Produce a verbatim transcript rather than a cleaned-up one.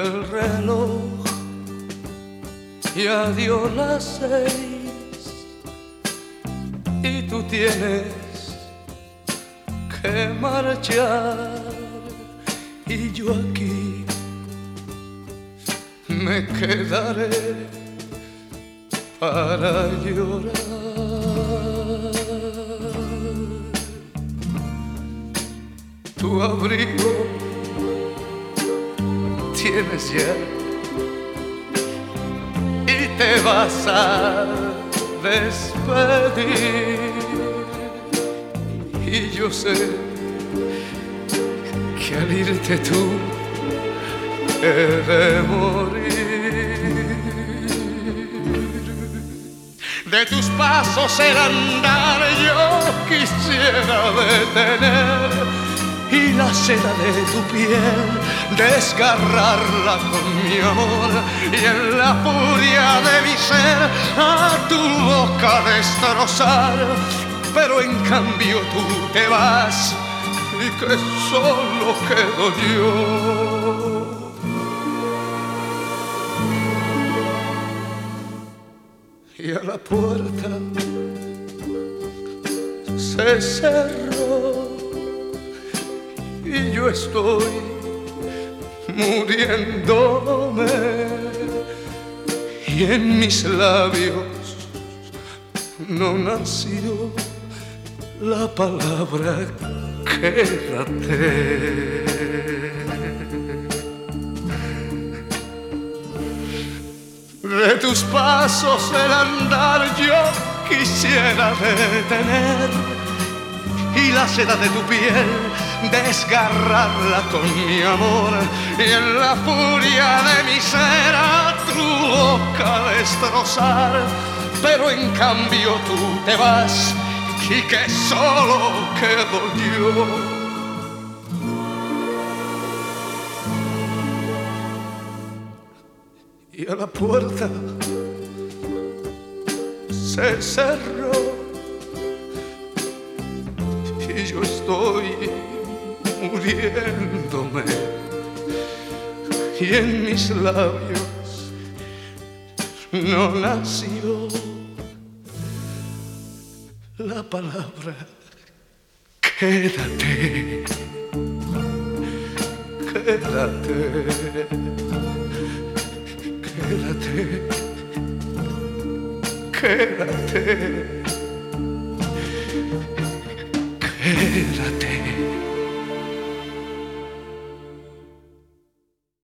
El reloj ya dio las seis y tú tienes que marchar, y yo aquí me quedaré para llorar. Tu abrigo tienes ya y te vas a despedir, y yo sé que al irte tú he de morir. De tus pasos el andar yo quisiera detener, y la seda de tu piel desgarrarla con mi amor, y en la furia de mi ser a tu boca destrozar. Pero en cambio tú te vas y que solo quedo yo. Y a la puerta se cerró y yo estoy muriéndome, y en mis labios no nació la palabra quédate. De tus pasos el andar yo quisiera detener, y la seda de tu piel desgarrarla con mi amor, y en la furia de mi ser a tu boca destrozar. Pero en cambio tú te vas y que solo quedo yo. Y a la puerta se cerró y yo estoy muriéndome, y en mis labios no nació la palabra quédate, quédate, quédate, quédate, quédate.